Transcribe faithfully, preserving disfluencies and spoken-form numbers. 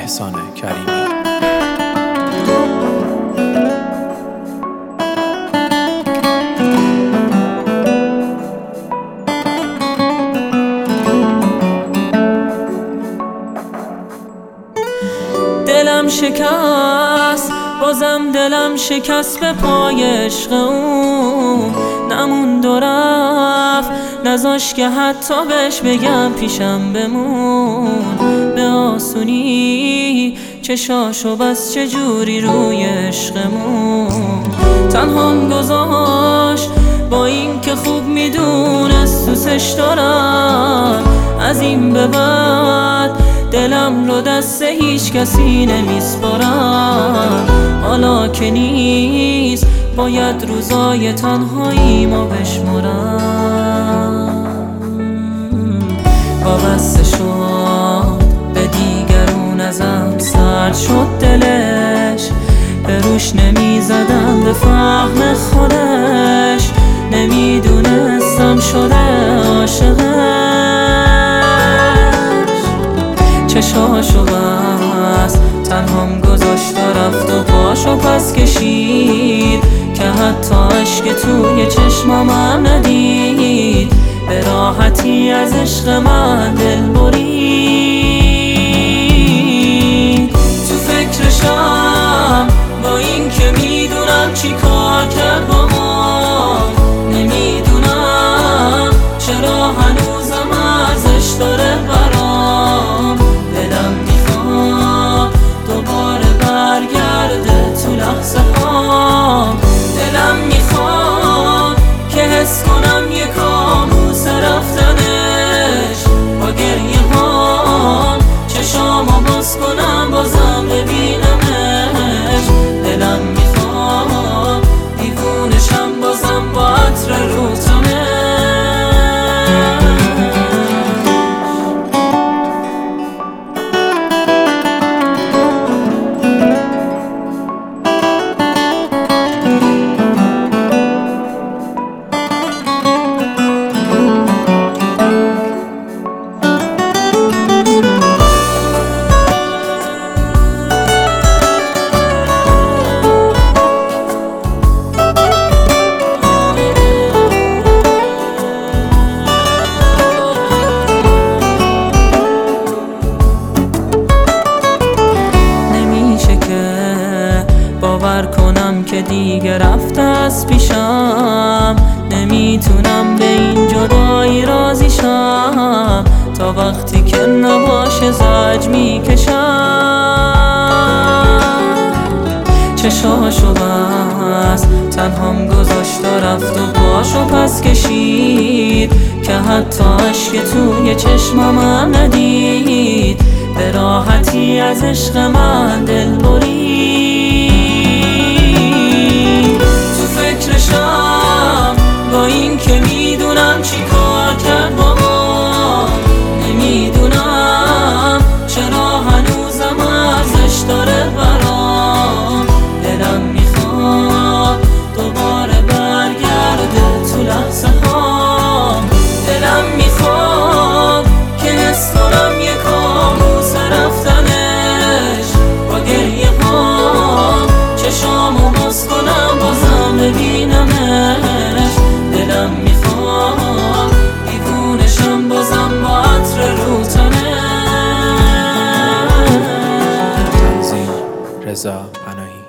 احسان کریمی. دلم شکست، بازم دلم شکست به پای عشق اون، نموند و رفت، نذاش که حتی بهش بگم پیشم بمون. به آسونی چشاشو بس چجوری روی عشقمون تنهام گذاشت، با این که خوب میدونست دوستش دارم. از این به بعد دلم رو دست هیچ کسی نمیسپارم. حالا که نیست باید روزای تنهایی ما بشمرم. وابسته شد به دیگرون، ازم سرد شد دلش، به روش نمیزدم به فهم خودش، نمیدونستم شده عاشقش. چشاشو بست، تنهام گذاشت و رفت و پاشو پس کشید که حتی عشق توی چشمم ندید. به راحتی از عشق من دل برید. تو فکرشم با این که میدونم چی کار کرد با ما، نمیدونم چرا هنوزم ارزش داره برام. دلم میخواد دوباره برگرده تو لحظه ها، دلم میخواد که حس کنم یه کابوس رفتنش. با گریه هام چشامو باز کنم بازم ببینمش. دلم میخواد دیوونشم بازم با عطر روتمش. باور کنم که دیگه رفته از پیشم، نمیتونم به این جدایی راضی شم. تا وقتی که نباشه زج میکشم. چشاشو بست، تنهام گذاشت و رفت و پاشو پس کشید که حتی عشق توی چشمم ندید. به راحتی از عشق من دل برید. تو فکرشم با این که میدونم چی کار کرد با ما، نمیدونم چرا هنوزم ارزش داره برام. دلم میخواد دوباره برگرده تو لحظه ها، دلم میخواد که حس کنم یه کابوس رفتنش. با گریه ها چشامو باز کنم بازم ببینمش. دلم میخواد دیوونشم بازم با عطر روتنش. تنظیم رضا پناهی.